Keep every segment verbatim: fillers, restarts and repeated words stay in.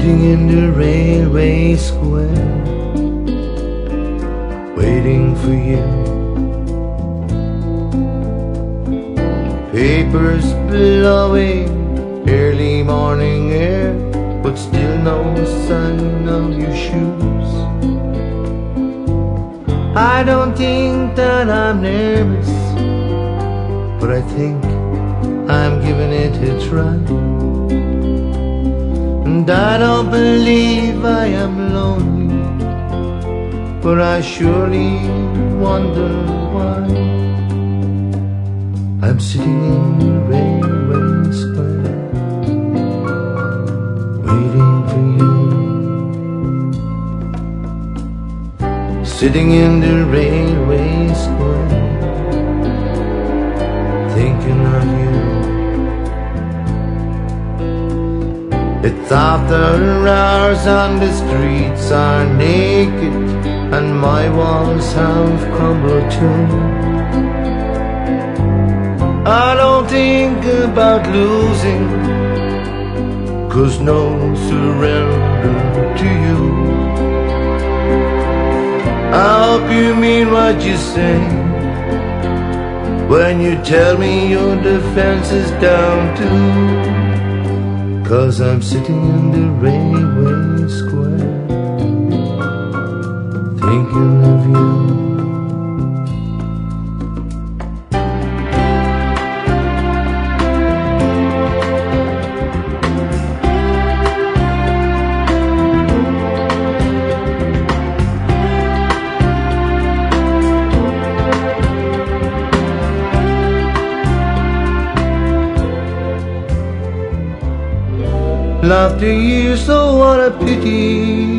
sitting in the railway square, waiting for you. Papers blowing, early morning air, but still no sign of your shoes. I don't think that I'm nervous, but I think I'm giving it a try. And I don't believe I am lonely, but I surely wonder why. I'm sitting in the railway square, waiting for you. Sitting in the railway square, thinking of you. It's after hours and the streets are naked, and my walls have crumbled too. I don't think about losing, 'cause no surrender to you. I hope you mean what you say when you tell me your defense is down too. 'Cause I'm sitting in the railway square, thinking of you. After years, oh what a pity,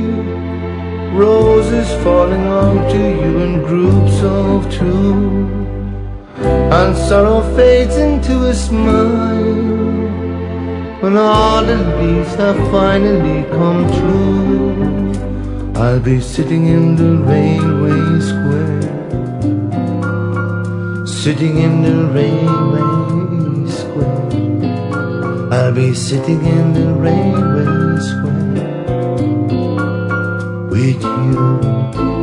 roses falling onto you in groups of two, and sorrow fades into a smile when all the leaves have finally come true. I'll be sitting in the railway square, sitting in the railway square. I'll be sitting in the railway square with you.